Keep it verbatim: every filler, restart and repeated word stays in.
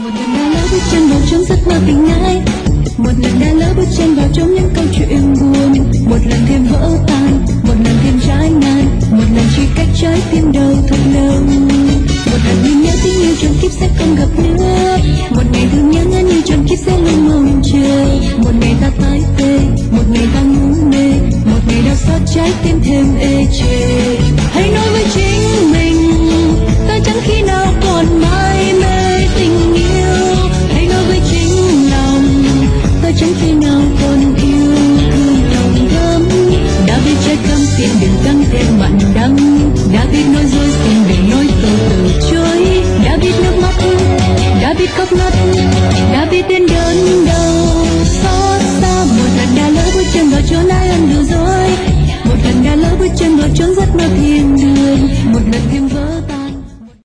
Một lần đã lỡ bước chân vào trong giấc mơ tình ái, một lần đã lỡ bước chân vào trong những câu chuyện buồn, một lần thêm vỡ tan, một lần thêm trái ngang, một lần chỉ cách trái tim đầu thật lâu. Một lần nhìn nhớ tình yêu trong kiếp sẽ